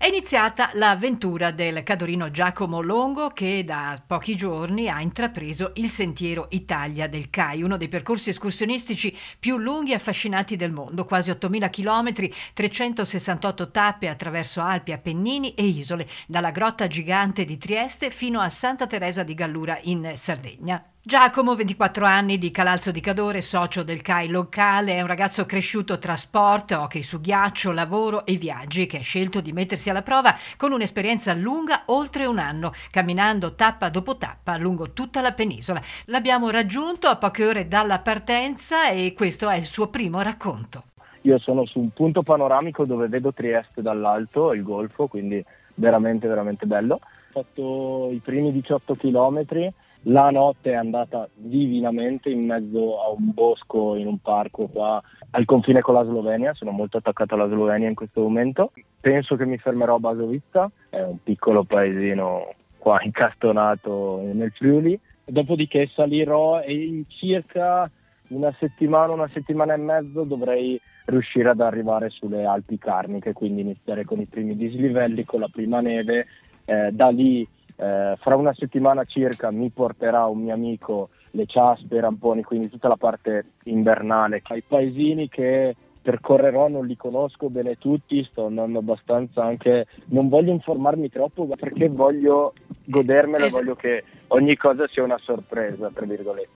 È iniziata l'avventura del cadorino Giacomo Longo che da pochi giorni ha intrapreso il Sentiero Italia del CAI, uno dei percorsi escursionistici più lunghi e affascinanti del mondo, quasi 8.000 chilometri, 368 tappe attraverso Alpi, Appennini e isole, dalla Grotta Gigante di Trieste fino a Santa Teresa di Gallura in Sardegna. Giacomo, 24 anni, di Calalzo di Cadore, socio del CAI locale, è un ragazzo cresciuto tra sport, hockey su ghiaccio, lavoro e viaggi, che ha scelto di mettersi alla prova con un'esperienza lunga oltre un anno, camminando tappa dopo tappa lungo tutta la penisola. L'abbiamo raggiunto a poche ore dalla partenza e questo è il suo primo racconto. Io sono su un punto panoramico dove vedo Trieste dall'alto, il golfo, quindi veramente veramente bello. Ho fatto i primi 18 chilometri. La notte è andata divinamente in mezzo a un bosco in un parco qua al confine con la Slovenia. Sono molto attaccato alla Slovenia in questo momento. Penso che mi fermerò a Basovizza, è un piccolo paesino qua incastonato nel Friuli. Dopodiché salirò e in circa una settimana e mezzo dovrei riuscire ad arrivare sulle Alpi Carniche, quindi iniziare con i primi dislivelli, con la prima neve. Da lì fra una settimana circa mi porterà un mio amico le Ciaspe, Ramponi, quindi tutta la parte invernale. I paesini che percorrerò non li conosco bene tutti, sto andando abbastanza anche, non voglio informarmi troppo perché voglio godermela, voglio che ogni cosa sia una sorpresa, tra virgolette.